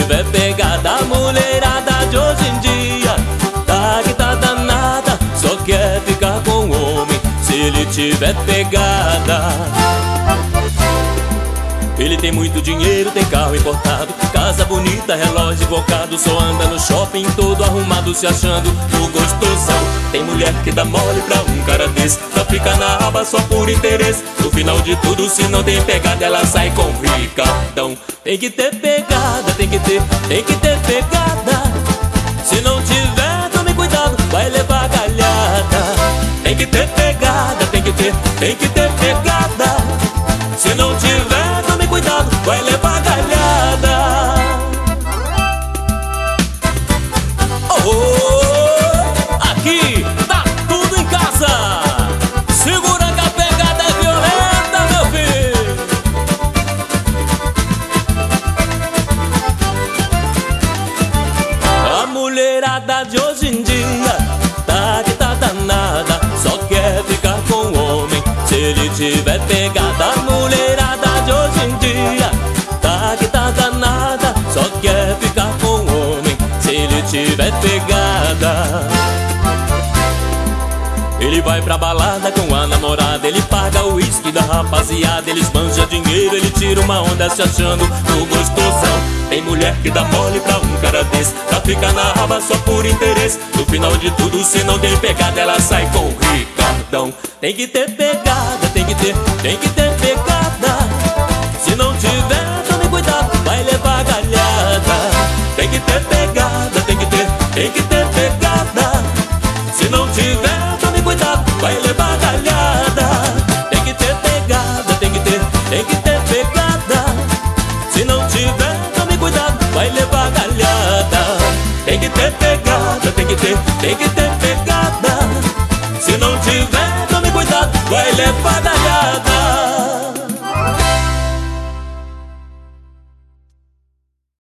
tiver pegada, a mulherada de hoje em dia tá que tá danada, só quer ficar com o homem se ele tiver pegada. Ele tem muito dinheiro, tem carro importado, casa bonita, relógio invocado, só anda no shopping todo arrumado, se achando o gostosão. Tem mulher que dá mole pra um cara desse, pra ficar na aba só por interesse. No final de tudo, se não tem pegada, ela sai com ricardão. Tem que ter pegada, tem que ter pegada. Se não tiver, tome cuidado, vai levar galhada. Tem que ter pegada, tem que ter pegada. Se não tiver, tome cuidado, vai levar galhada. Oh, aqui tá tudo em casa. Segura que a pegada é violenta, meu filho. A mulherada de hoje em dia tá que tá danada, só quer ficar com o homem se ele tiver pegada. A mulherada de hoje em dia tá que tá danada, só quer ficar com o homem se ele tiver pegada. Ele vai pra balada com a namorada, ele paga o uísque da rapaziada, eles manjam dinheiro, ele tira uma onda se achando o gostosão. Tem mulher que dá mole pra um cara desse, pra ficar na raba só por interesse. No final de tudo, se não tem pegada, ela sai com o ricardão. Tem que ter pegada, tem que ter pegada. Se não tiver, tome cuidado, vai levar galhada. Tem que ter pegada, tem que ter pegada. Se não tiver, tome cuidado, vai levar galhada. Tem que ter pegada, tem que ter pegada. Se não tiver, tome cuidado, vai levar galhada. Tem que ter pegada, tem que ter pegada.